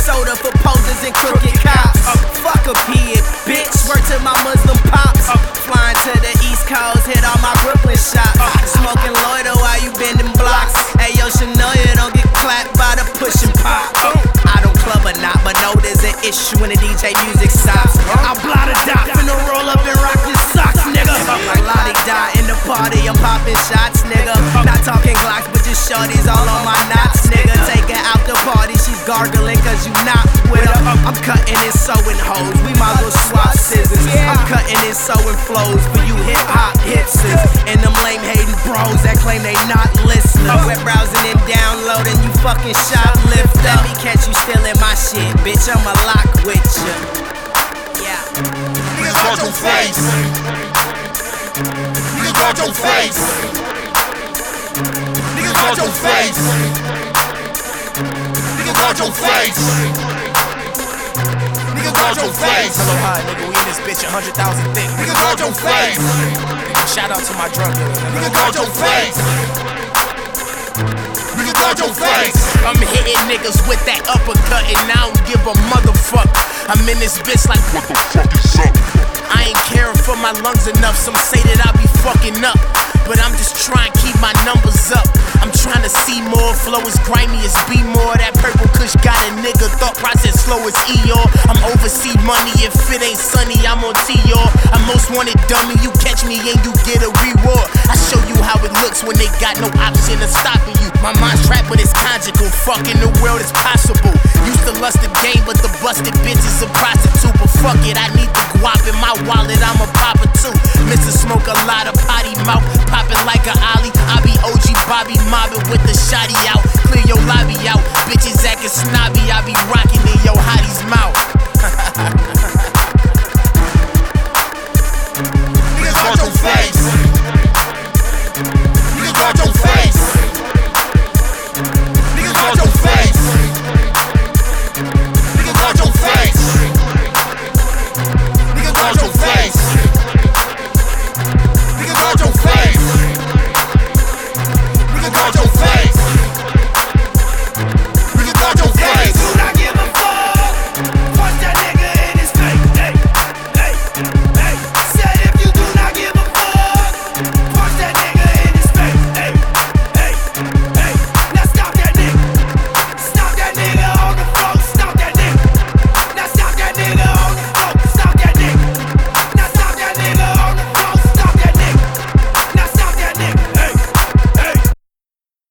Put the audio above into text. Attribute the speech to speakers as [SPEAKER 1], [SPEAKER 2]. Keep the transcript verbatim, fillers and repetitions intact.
[SPEAKER 1] soda for posers and crooked cops. Fuck a pig, bitch, word to my Muslim pops. Flying to the East Coast, hit all my Brooklyn shops. Smoking loiter while you bending blocks. Hey yo, Chanel, you don't get clapped by the push and pop. I don't club or not, but know there's an issue when the D J music stops. I'll blot a dot, finna roll up and rock your socks, nigga. Like Lottie die in the party, I'm popping shots, nigga. Not talking Glocks, but just shorties all on my knots, nigga. Take her out the party, she's gargling cause you not with her. I'm cutting and sewing hoes, we might as well swap scissors. I'm cutting and sewing flows for you hip hop hipsters and them lame hating bros that claim they not listeners. Web browsing and downloading, you fucking shoplifter. Let me catch you stealing my shit, bitch, I'ma lock with ya. Yeah.
[SPEAKER 2] Niggas got your face. Niggas got your face. Niggas got your face. Niggas got your face. Niggas got your face.
[SPEAKER 3] Hello, hi, nigga, we in this bitch, a hundred thousand thick.
[SPEAKER 2] Niggas got your face.
[SPEAKER 3] Shout out to my drug dealer.
[SPEAKER 2] Niggas got your face. Niggas got your face.
[SPEAKER 3] I'm hitting niggas with that uppercut and I don't give a motherfuck. I'm in this bitch like what the fuck is up? I ain't caring for my lungs enough. Some say that I be fucking up, but I'm just trying to keep my numbers up. I'm trying to see more. Flow is grimy as B more. That purple kush got a nigga thought process slow as Eeyore. I'm overseas money. If it ain't sunny, I'm on T y'all. I'm most wanted dummy. You catch me and you get a reward. I show you how it looks when they got no option of stopping you. My mind's trapped, but it's conjugal. Fucking the world is possible. Used to lust the game, but the busted bitch is a prostitute. But fuck it, I need the guap in my wallet. I'm a popper too. Mister Smoke a lot of potty mouth, popping like a ollie. I be O G Bobby mobbing with the shotty out. Clear your lobby out. Bitches acting snobby. I be rocking the